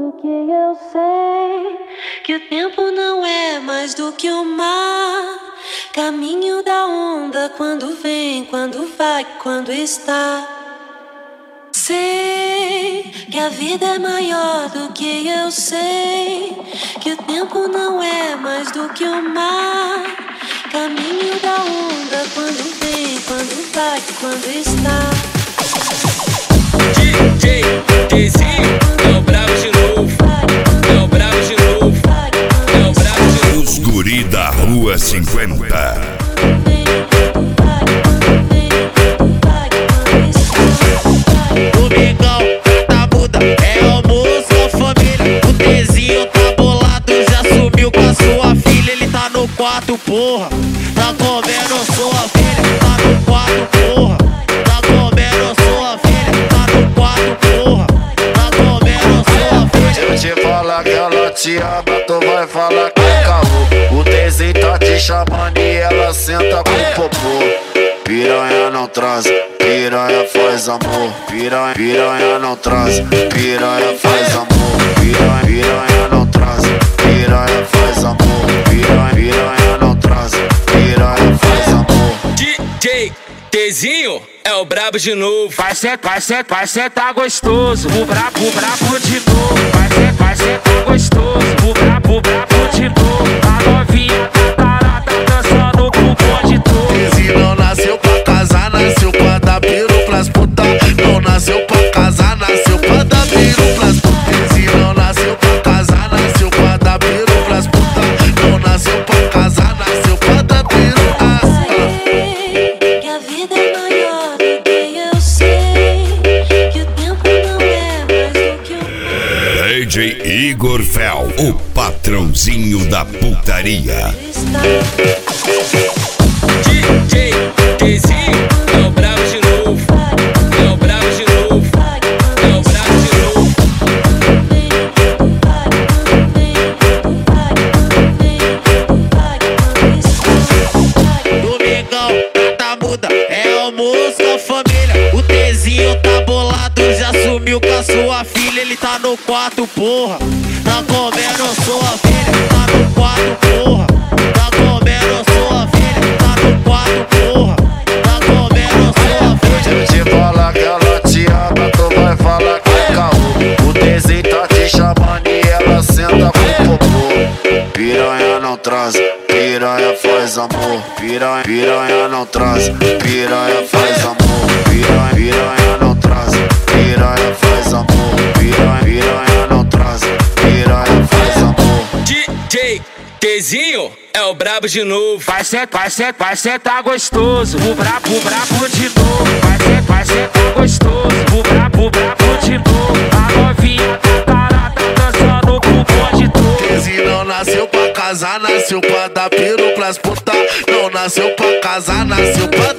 do que eu sei que o tempo não é mais do que o mar, caminho da onda, quando vem, quando vai, quando está. Sei que a vida é maior do que eu sei que o tempo não é mais do que o mar, caminho da onda, quando vem, quando vai, quando está. DJ Tzinho é o brabo de novo, é o brabo de novo, é o brabo de novo. Os guri da Rua 50. Domingão, tá muda, é almoço com a família. O Tzinho tá bolado, já sumiu com a sua filha. Ele tá no quarto, porra, tá comendo sua filha. Tá no quarto, porra, tá comendo sua filha. Tá no quarto, porra, tá comendo sua filha. Se eu te falar que ela te ama, tu vai falar que é caô. O Tzinho tá te chamando e ela senta com o popô. Piranha não transa, piranha faz amor. Piranha não transa, piranha faz amor. Piranha não transa, piranha faz amor. Piranha não transa, piranha faz amor. DJ Tzinho é o brabo de novo. Vai sentar gostoso. O brabo de novo. Vai sentar gostoso. O brabo de novo. A novinha catarata dançando com o bonde todo. Tzinho não nasceu pra casar, nasceu pra dar piro pras puta. Não nasceu pra casar, nasceu pra dar piro pras puta. Tzinho não nasceu pra casar, nasceu pra dar piro pras puta. Não nasceu pra casar, nasceu pra dar piro. Sei que a vida é maior do que eu sei que o tempo não é mais do que o DJ Igor Fel, o patrãozinho da putaria. DJ Tzinho é o brabo de novo, é o brabo de novo, é o brabo de novo. Domingão, tá muda, é almoço com a família. O Tzinho tá bolado, já sumiu com a sua filha. Ele tá no quarto, porra, tá comendo sua filha. Tá no quarto, porra, tá comendo sua filha. Tá no quarto, porra, tá comendo sua filha. Se eu te falar que ela te ama, tu vai falar que é caô. O Tzinho tá te chamando e ela senta com o popô. Piranha não transa, piranha faz amor. Piranha não transa, piranha faz amor. Piranha não transa, piranha faz amor. Piranha não transa, piranha faz amor. DJ Tzinho é o brabo de novo. Vai sentar gostoso. O brabo de novo. Vai sentar gostoso. O brabo de novo. A novinha catarata dançando com o bonde todo. Tzinho não nasceu pra casar, nasceu pra dar piro pras puta. Não nasceu pra casar, nasceu pra